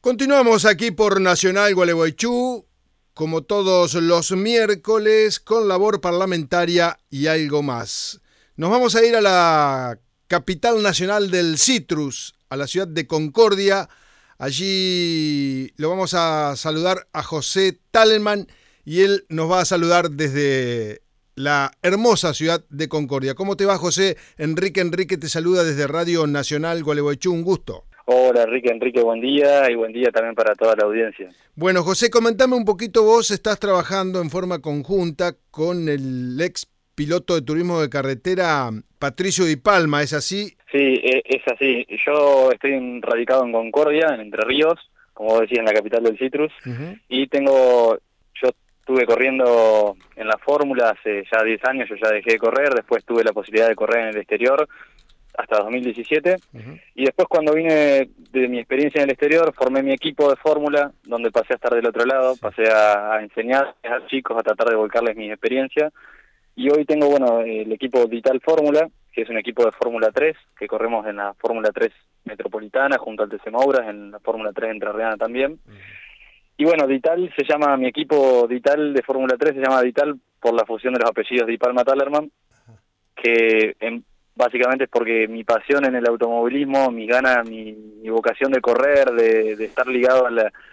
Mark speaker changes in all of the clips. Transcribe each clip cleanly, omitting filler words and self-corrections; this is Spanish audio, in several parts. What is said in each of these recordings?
Speaker 1: Continuamos aquí por Nacional Gualeguaychú, como todos los miércoles, con labor parlamentaria y algo más. Nos vamos a ir a la capital nacional del citrus, a la ciudad de Concordia. Allí lo vamos a saludar a José Thalmann y él nos va a saludar desde la hermosa ciudad de Concordia. ¿Cómo te va, José? Enrique te saluda desde Radio Nacional Gualeguaychú, un gusto.
Speaker 2: Hola Enrique, buen día y buen día también para toda la audiencia.
Speaker 1: Bueno, José, comentame un poquito, vos estás trabajando en forma conjunta con el ex piloto de turismo de carretera Patricio Di Palma, ¿es así?
Speaker 2: Sí, es así. Yo estoy radicado en Concordia, en Entre Ríos, como vos decís, en la capital del citrus, y yo estuve corriendo en la Fórmula hace ya 10 años, yo ya dejé de correr, después tuve la posibilidad de correr en el exterior hasta 2017, y después cuando vine de mi experiencia en el exterior, formé mi equipo de Fórmula, donde pasé a estar del otro lado, pasé a enseñar a los chicos, a tratar de volcarles mi experiencia, y hoy tengo, el equipo Vital Fórmula, que es un equipo de Fórmula 3, que corremos en la Fórmula 3 Metropolitana, junto al TC Mouras, en la Fórmula 3 Entrerriana también. Y Vital se llama, mi equipo Vital de Fórmula 3 se llama Vital por la fusión de los apellidos Di Palma Thalmann, que básicamente es porque mi pasión en el automovilismo, mi gana, mi vocación de correr, de estar ligado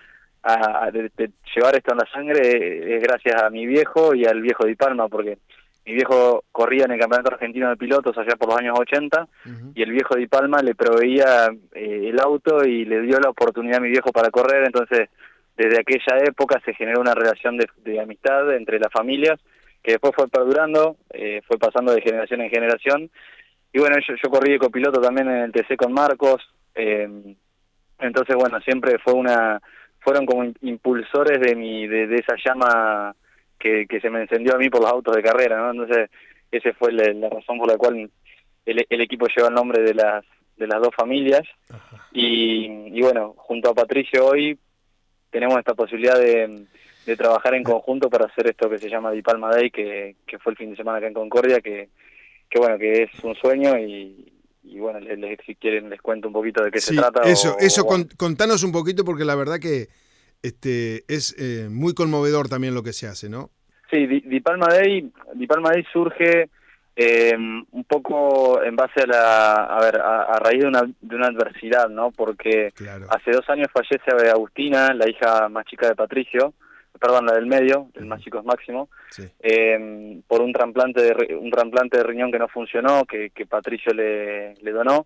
Speaker 2: de llevar esto en la sangre, es gracias a mi viejo y al viejo Di Palma, porque mi viejo corría en el Campeonato Argentino de Pilotos allá por los años 80, y el viejo Di Palma le proveía el auto y le dio la oportunidad a mi viejo para correr. Entonces desde aquella época se generó una relación de amistad entre las familias, que después fue perdurando, fue pasando de generación en generación. Y yo corrí de copiloto también en el TC con Marcos, entonces siempre fueron como impulsores de esa llama que se me encendió a mí por los autos de carrera, ¿no? Entonces ese fue la razón por la cual el equipo lleva el nombre de las dos familias. Y junto a Patricio hoy tenemos esta posibilidad de trabajar en conjunto para hacer esto que se llama Di Palma Day, que fue el fin de semana acá en Concordia, que es un sueño y si quieren les cuento un poquito de qué se trata.
Speaker 1: Contanos un poquito, porque la verdad que es muy conmovedor también lo que se hace, ¿no?
Speaker 2: Sí, Di Palma Day surge un poco en base a raíz de una adversidad, ¿no? Porque hace 2 años fallece Agustina, la hija más chica de Patricio, la del medio, el más chico es Máximo, por un trasplante de riñón que no funcionó, que Patricio le donó.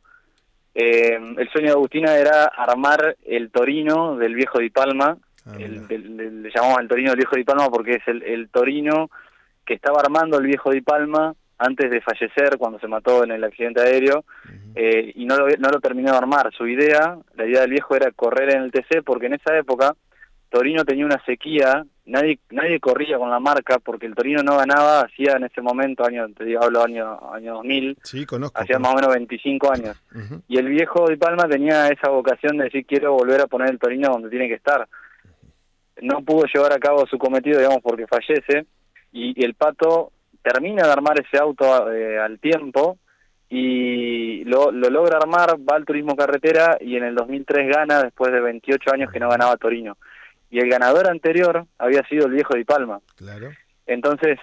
Speaker 2: El sueño de Agustina era armar el Torino del viejo Di Palma. Le llamamos el Torino del viejo Di Palma porque es el Torino que estaba armando el viejo Di Palma antes de fallecer, cuando se mató en el accidente aéreo, y no lo terminó de armar. La idea del viejo era correr en el TC, porque en esa época Torino tenía una sequía, nadie corría con la marca, porque el Torino no ganaba, hacía en ese momento, año 2000,
Speaker 1: sí, conozco.
Speaker 2: Más o menos 25 años. Y el viejo Di Palma tenía esa vocación de decir, quiero volver a poner el Torino donde tiene que estar. No pudo llevar a cabo su cometido, porque fallece, y el Pato termina de armar ese auto al tiempo, y lo logra armar, va al turismo carretera, y en el 2003 gana, después de 28 años que no ganaba Torino. Y el ganador anterior había sido el viejo Di Palma.
Speaker 1: Claro.
Speaker 2: Entonces,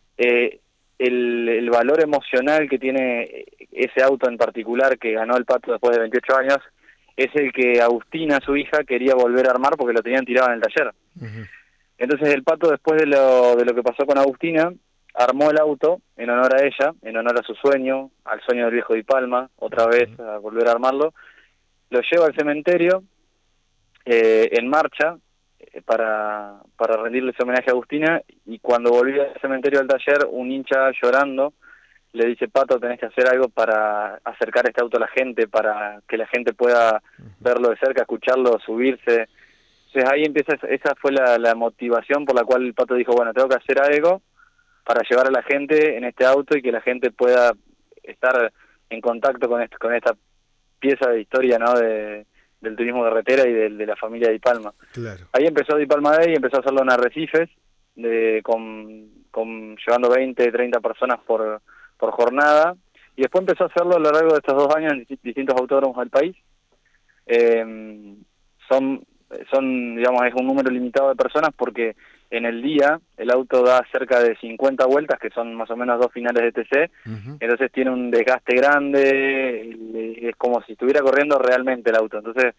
Speaker 2: el valor emocional que tiene ese auto en particular que ganó el Pato después de 28 años es el que Agustina, su hija, quería volver a armar porque lo tenían tirado en el taller. Entonces el Pato, después de lo que pasó con Agustina, armó el auto en honor a ella, en honor a su sueño, al sueño del viejo Di Palma, otra vez a volver a armarlo. Lo lleva al cementerio en marcha para rendirle ese homenaje a Agustina, y cuando volvió al cementerio del taller, un hincha llorando le dice: Pato, tenés que hacer algo para acercar este auto a la gente, para que la gente pueda verlo de cerca, escucharlo, subirse. Entonces ahí esa fue la motivación por la cual el Pato dijo, tengo que hacer algo para llevar a la gente en este auto y que la gente pueda estar en contacto con esta pieza de historia, ¿no? Del turismo carretera y de la familia Di Palma.
Speaker 1: Claro.
Speaker 2: Ahí empezó Di Palma Day, empezó a hacerlo en Arrecifes, llevando 20, 30 personas por jornada, y después empezó a hacerlo a lo largo de estos 2 años en distintos autódromos del país. Son digamos, es un número limitado de personas porque en el día el auto da cerca de 50 vueltas, que son más o menos 2 finales de TC, entonces tiene un desgaste grande, es como si estuviera corriendo realmente el auto, entonces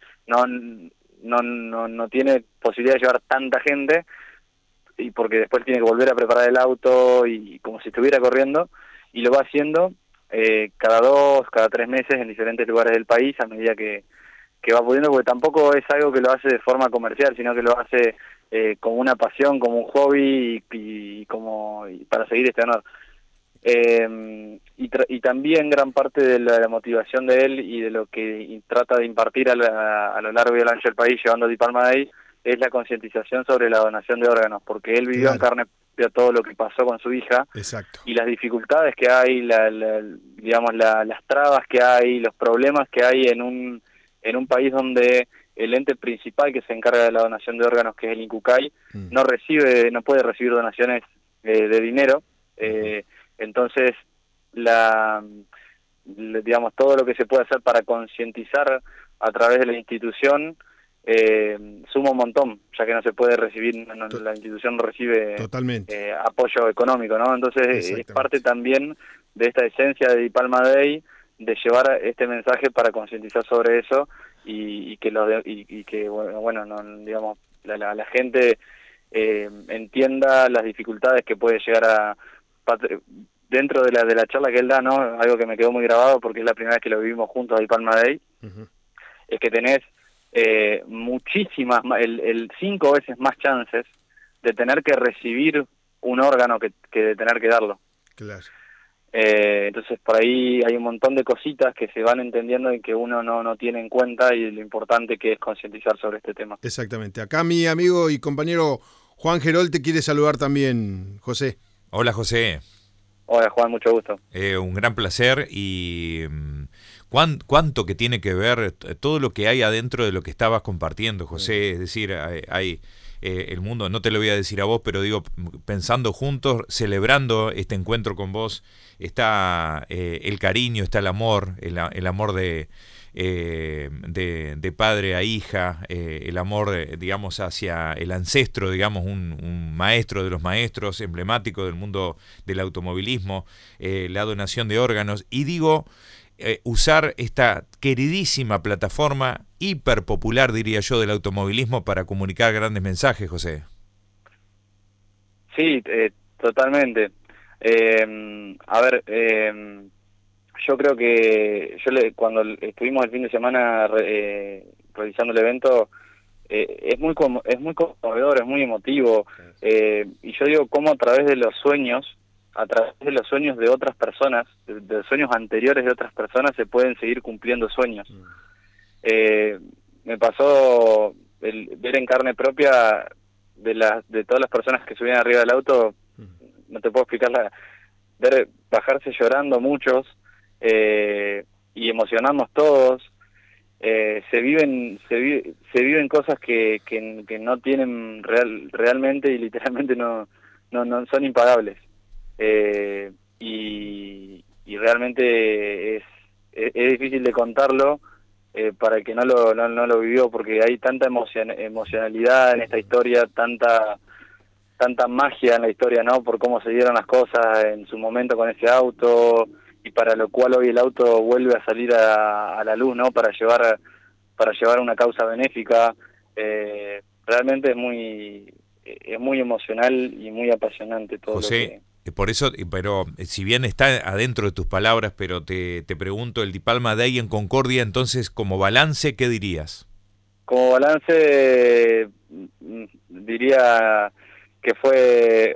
Speaker 2: no tiene posibilidad de llevar tanta gente, y porque después tiene que volver a preparar el auto y como si estuviera corriendo, y lo va haciendo cada 2, cada 3 meses en diferentes lugares del país a medida que va pudiendo, porque tampoco es algo que lo hace de forma comercial, sino que lo hace como una pasión, como un hobby y para seguir este honor. Y también gran parte de la motivación de él y de lo que trata de impartir a lo largo y al ancho del país, llevando Di Palma Day, es la concientización sobre la donación de órganos, porque él vivió en carne propia todo lo que pasó con su hija.
Speaker 1: Exacto.
Speaker 2: Y las dificultades que hay, digamos las trabas que hay, los problemas que hay en un país donde el ente principal que se encarga de la donación de órganos, que es el INCUCAI, no puede recibir donaciones de dinero. Entonces, digamos, todo lo que se puede hacer para concientizar a través de la institución suma un montón, ya que no se puede recibir, la institución no recibe apoyo económico, ¿no? Entonces es parte también de esta esencia de Di Palma Day, de llevar este mensaje para concientizar sobre eso y que digamos la gente entienda las dificultades que puede llegar a dentro de la charla que él da, ¿no? Algo que me quedó muy grabado porque es la primera vez que lo vivimos juntos a Di Palma Day, es que tenés muchísimas, el 5 veces más chances de tener que recibir un órgano que de tener que darlo.
Speaker 1: Claro.
Speaker 2: Entonces por ahí hay un montón de cositas que se van entendiendo y que uno no tiene en cuenta, y lo importante que es concientizar sobre este tema.
Speaker 1: Exactamente. Acá mi amigo y compañero Juan Gerol te quiere saludar también, José.
Speaker 3: Hola, José.
Speaker 2: Hola, Juan, mucho gusto.
Speaker 3: Un gran placer. Y cuánto que tiene que ver todo lo que hay adentro de lo que estabas compartiendo, José. Es decir, hay el mundo, no te lo voy a decir a vos, pero digo, pensando juntos, celebrando este encuentro con vos, está el cariño, está el amor, el amor de padre a hija, el amor, digamos, hacia el ancestro, digamos, un maestro de los maestros, emblemático del mundo del automovilismo, la donación de órganos, y digo, usar esta queridísima plataforma hiper popular, diría yo, del automovilismo para comunicar grandes mensajes, José.
Speaker 2: Sí, totalmente. Yo creo que cuando estuvimos el fin de semana realizando el evento, es muy conmovedor, es muy emotivo, y yo digo cómo a través de los sueños de otras personas, de los sueños anteriores de otras personas, se pueden seguir cumpliendo sueños. Me pasó ver en carne propia de todas las personas que subían arriba del auto, no te puedo explicar, ver bajarse llorando muchos, y emocionarnos todos. Se viven cosas que no tienen realmente y literalmente no son impagables, y realmente es difícil de contarlo para el que no lo vivió, porque hay tanta emocionalidad en esta historia, tanta magia en la historia, ¿no? Por cómo se dieron las cosas en su momento con ese auto, y para lo cual hoy el auto vuelve a salir a la luz, ¿no? Para llevar una causa benéfica. Realmente es muy emocional y muy apasionante todo.
Speaker 3: José, por eso, pero si bien está adentro de tus palabras, pero te pregunto, el Di Palma Day en Concordia, entonces, como balance, ¿qué dirías?
Speaker 2: Como balance, diría que fue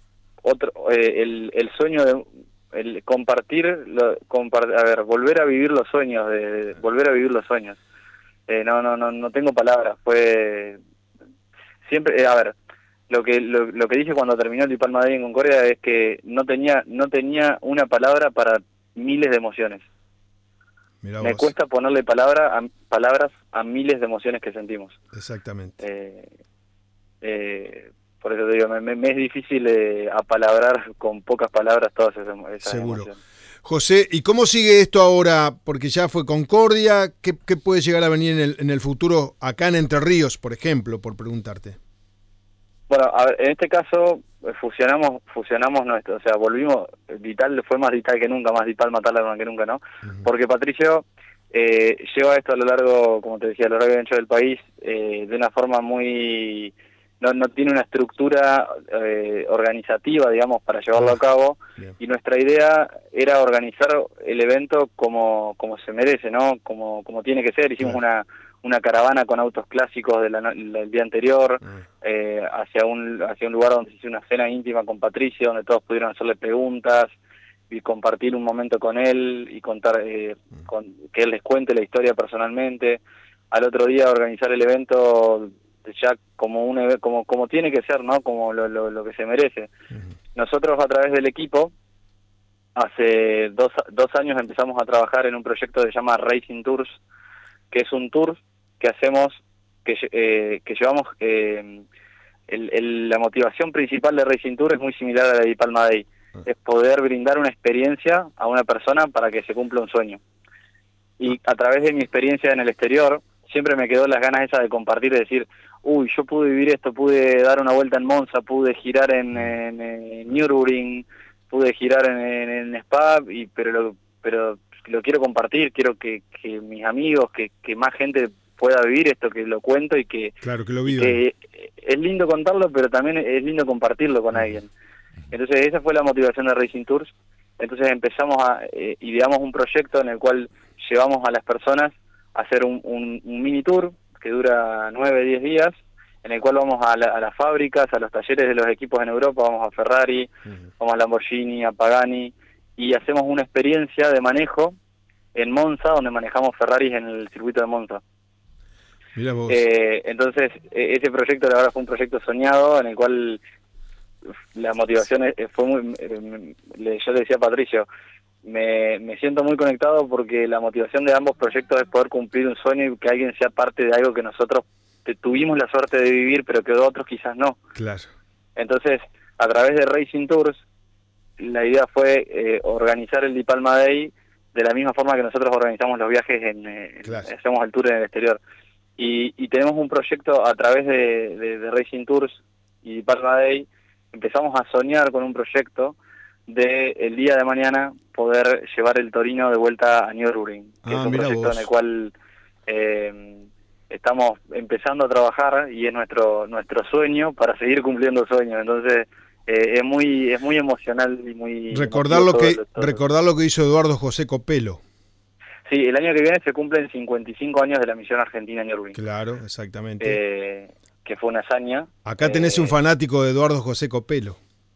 Speaker 2: el sueño de el volver a vivir los sueños, volver a vivir los sueños. No tengo palabras, fue siempre, lo que dije cuando terminó el Di Palma Day en Concordia es que no tenía una palabra para miles de emociones. Me cuesta ponerle palabras a miles de emociones que sentimos.
Speaker 1: Exactamente.
Speaker 2: Por eso te digo, me es difícil apalabrar con pocas palabras todas esas emociones.
Speaker 1: José, ¿y cómo sigue esto ahora? Porque ya fue Concordia, ¿qué puede llegar a venir en el futuro acá en Entre Ríos, por ejemplo, por preguntarte?
Speaker 2: Bueno, a ver, en este caso fusionamos nuestro, o sea, volvimos, Vital fue más Vital que nunca, más Vital Matarla que nunca, ¿no? Uh-huh. Porque Patricio lleva esto a lo largo, como te decía, a lo largo y ancho del país, de una forma muy... No tiene una estructura organizativa, digamos, para llevarlo a cabo, bien. Y nuestra idea era organizar el evento como se merece, ¿no? Como tiene que ser. Hicimos una caravana con autos clásicos del día anterior, hacia un lugar donde se hizo una cena íntima con Patricio, donde todos pudieron hacerle preguntas y compartir un momento con él y contar, que él les cuente la historia personalmente. Al otro día organizar el evento ya como tiene que ser, ¿no? Como lo que se merece. Uh-huh. Nosotros, a través del equipo, hace dos años empezamos a trabajar en un proyecto que se llama Racing Tours, que es un tour que hacemos, que llevamos, la motivación principal de Racing Tour es muy similar a la de Palma Day, es poder brindar una experiencia a una persona para que se cumpla un sueño. Y a través de mi experiencia en el exterior, siempre me quedó las ganas esas de compartir, de decir, uy, yo pude vivir esto, pude dar una vuelta en Monza, pude girar en Nürburgring, pude girar en Spa, pero lo quiero compartir, quiero que mis amigos, que más gente pueda vivir esto, que lo cuento y que...
Speaker 1: Claro, que lo vivan.
Speaker 2: Que es lindo contarlo, pero también es lindo compartirlo con alguien. Entonces esa fue la motivación de Racing Tours. Entonces empezamos ideamos un proyecto en el cual llevamos a las personas a hacer un mini tour que dura 9-10 días, en el cual vamos a las fábricas, a los talleres de los equipos en Europa, vamos a Ferrari, vamos a Lamborghini, a Pagani, y hacemos una experiencia de manejo en Monza, donde manejamos Ferraris en el circuito de Monza.
Speaker 1: Mira vos.
Speaker 2: Entonces, ese proyecto, la verdad, fue un proyecto soñado, en el cual la motivación fue muy... yo le decía a Patricio, me siento muy conectado porque la motivación de ambos proyectos es poder cumplir un sueño y que alguien sea parte de algo que nosotros tuvimos la suerte de vivir, pero que otros quizás no.
Speaker 1: Claro.
Speaker 2: Entonces, a través de Racing Tours, la idea fue organizar el Di Palma Day de la misma forma que nosotros organizamos los viajes, hacemos el tour en el exterior. Y tenemos un proyecto a través de Racing Tours y Di Palma Day, empezamos a soñar con un proyecto de el día de mañana poder llevar el Torino de vuelta a Nürburgring, que es un proyecto en el cual estamos empezando a trabajar y es nuestro sueño para seguir cumpliendo sueños. Entonces es muy emocional y muy...
Speaker 1: Recordar lo que hizo Eduardo José Copelo.
Speaker 2: Sí, el año que viene se cumplen 55 años de la misión argentina en Nürburgring.
Speaker 1: Claro, exactamente.
Speaker 2: Que fue una hazaña.
Speaker 1: Acá tenés un fanático de Eduardo José Copelo.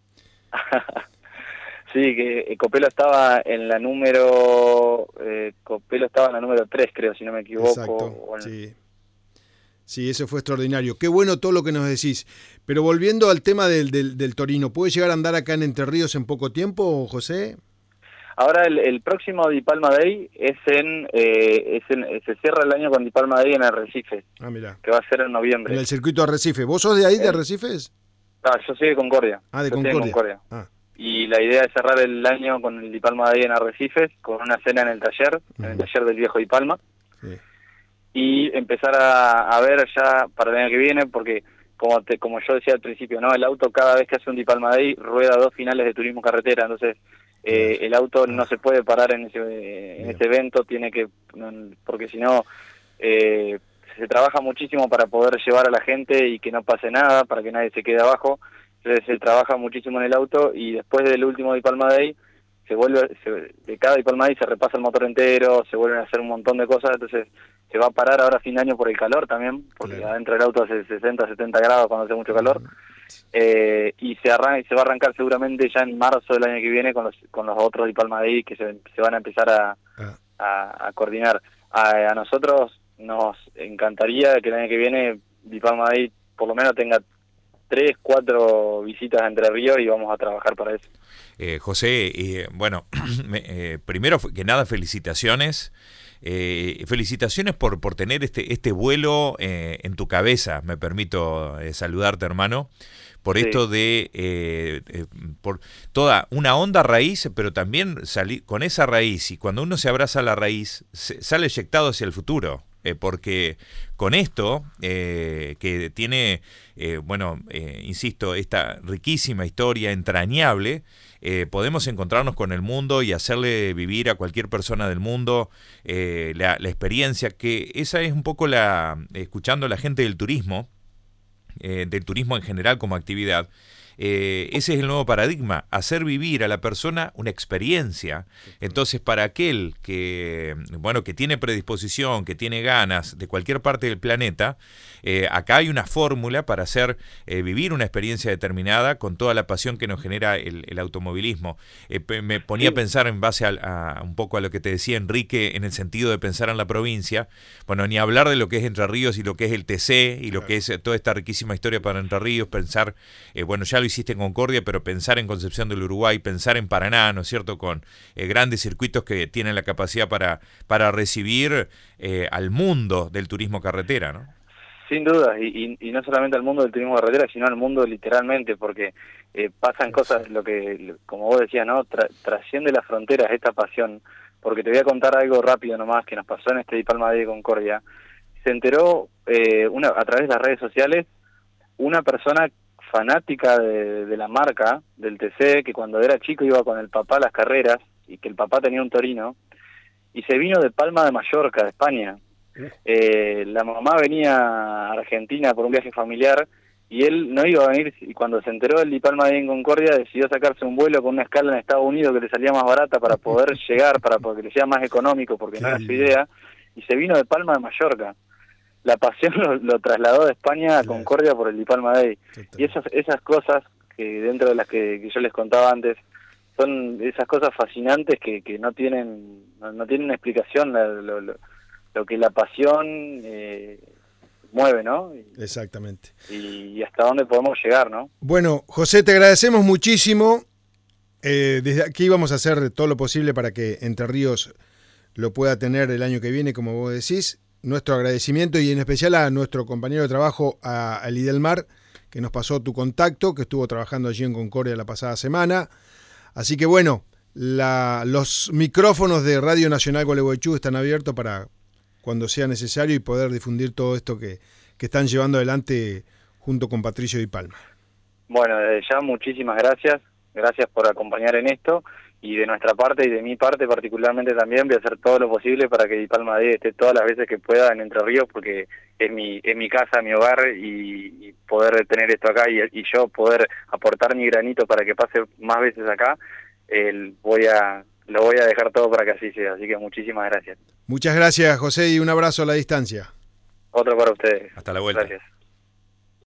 Speaker 2: Sí, que Copelo estaba en la número 3, creo, si no me equivoco.
Speaker 1: Exacto, sí, eso fue extraordinario. Qué bueno todo lo que nos decís. Pero volviendo al tema del Torino, ¿puede llegar a andar acá en Entre Ríos en poco tiempo, José?
Speaker 2: Ahora el próximo Di Palma Day se cierra el año con Di Palma Day en Arrecife.
Speaker 1: Ah, mirá.
Speaker 2: Que va a ser en noviembre.
Speaker 1: En el circuito de Arrecife. ¿Vos sos de ahí, de Arrecifes?
Speaker 2: Yo soy de Concordia.
Speaker 1: Ah, de
Speaker 2: yo
Speaker 1: Concordia.
Speaker 2: Soy de Concordia.
Speaker 1: Ah.
Speaker 2: Y la idea es cerrar el año con el Di Palma Day en Arrecifes, con una cena en el taller del viejo Di Palma. Sí. Y empezar a ver ya para el año que viene, porque como yo decía al principio, ¿no? El auto cada vez que hace un Di Palma Day rueda 2 finales de turismo carretera, entonces el auto no se puede parar en ese evento, porque si no se trabaja muchísimo para poder llevar a la gente y que no pase nada, para que nadie se quede abajo. Entonces se trabaja muchísimo en el auto y después del último Di Palma Day de cada Di Palma Day se repasa el motor entero, se vuelven a hacer un montón de cosas, entonces se va a parar ahora fin de año por el calor también, porque adentro del auto hace 60-70 grados cuando hace mucho calor. Y se va a arrancar seguramente ya en marzo del año que viene con los otros Di Palma Day que se van a empezar a coordinar. A nosotros nos encantaría que el año que viene Di Palma Day por lo menos tenga 3-4 visitas a Entre Ríos y vamos a trabajar para eso.
Speaker 3: José, bueno, primero que nada felicitaciones. felicitaciones por tener este vuelo en tu cabeza, me permito saludarte, hermano, por
Speaker 2: Sí.
Speaker 3: esto de por toda una honda raíz, pero también salir con esa raíz, y cuando uno se abraza a la raíz, sale eyectado hacia el futuro. Porque con esto, que tiene, insisto, esta riquísima historia entrañable, podemos encontrarnos con el mundo y hacerle vivir a cualquier persona del mundo la experiencia, que esa es un poco escuchando a la gente del turismo en general como actividad. Ese es el nuevo paradigma, hacer vivir a la persona una experiencia. Entonces, para aquel que tiene predisposición, que tiene ganas de cualquier parte del planeta, acá hay una fórmula para hacer vivir una experiencia determinada con toda la pasión que nos genera el automovilismo. Me ponía a pensar en base a un poco a lo que te decía Enrique, en el sentido de pensar en la provincia. Bueno, ni hablar de lo que es Entre Ríos y lo que es el TC y lo que es toda esta riquísima historia para Entre Ríos, pensar, ya lo hiciste en Concordia, pero pensar en Concepción del Uruguay, pensar en Paraná, ¿no es cierto?, con grandes circuitos que tienen la capacidad para recibir al mundo del turismo carretera, ¿no?
Speaker 2: Sin duda, y no solamente al mundo del turismo carretera, sino al mundo literalmente, porque pasan cosas, como vos decías, ¿no? Trasciende las fronteras esta pasión, porque te voy a contar algo rápido nomás que nos pasó en este Di Palma de Concordia. Se enteró a través de las redes sociales una persona fanática de la marca, del TC, que cuando era chico iba con el papá a las carreras, y que el papá tenía un Torino, y se vino de Palma de Mallorca, de España. La mamá venía a Argentina por un viaje familiar, y él no iba a venir, y cuando se enteró del Di Palma de Concordia decidió sacarse un vuelo con una escala en Estados Unidos que le salía más barata para poder llegar, porque le sea más económico, porque no era su idea, y se vino de Palma de Mallorca. La pasión lo trasladó de España a Concordia por el Di Palma Day. Y esas cosas que dentro de las que yo les contaba antes, son esas cosas fascinantes que no tienen explicación, lo que la pasión mueve, ¿no?
Speaker 1: Exactamente.
Speaker 2: Y hasta dónde podemos llegar, ¿no?
Speaker 1: Bueno, José, te agradecemos muchísimo. Desde aquí vamos a hacer todo lo posible para que Entre Ríos lo pueda tener el año que viene, como vos decís. Nuestro agradecimiento, y en especial a nuestro compañero de trabajo, a Lidelmar, que nos pasó tu contacto, que estuvo trabajando allí en Concordia la pasada semana. Así que bueno, los micrófonos de Radio Nacional Gualeguaychú están abiertos para cuando sea necesario y poder difundir todo esto que están llevando adelante junto con Patricio Di Palma.
Speaker 2: Bueno, desde ya muchísimas gracias por acompañar en esto. Y de nuestra parte y de mi parte particularmente también voy a hacer todo lo posible para que Di Palma Day esté todas las veces que pueda en Entre Ríos, porque es mi casa, mi hogar, y poder tener esto acá y yo poder aportar mi granito para que pase más veces acá, lo voy a dejar todo para que así sea. Así que muchísimas gracias.
Speaker 1: Muchas gracias, José, y un abrazo a la distancia.
Speaker 2: Otro para ustedes.
Speaker 3: Hasta la vuelta.
Speaker 2: Gracias.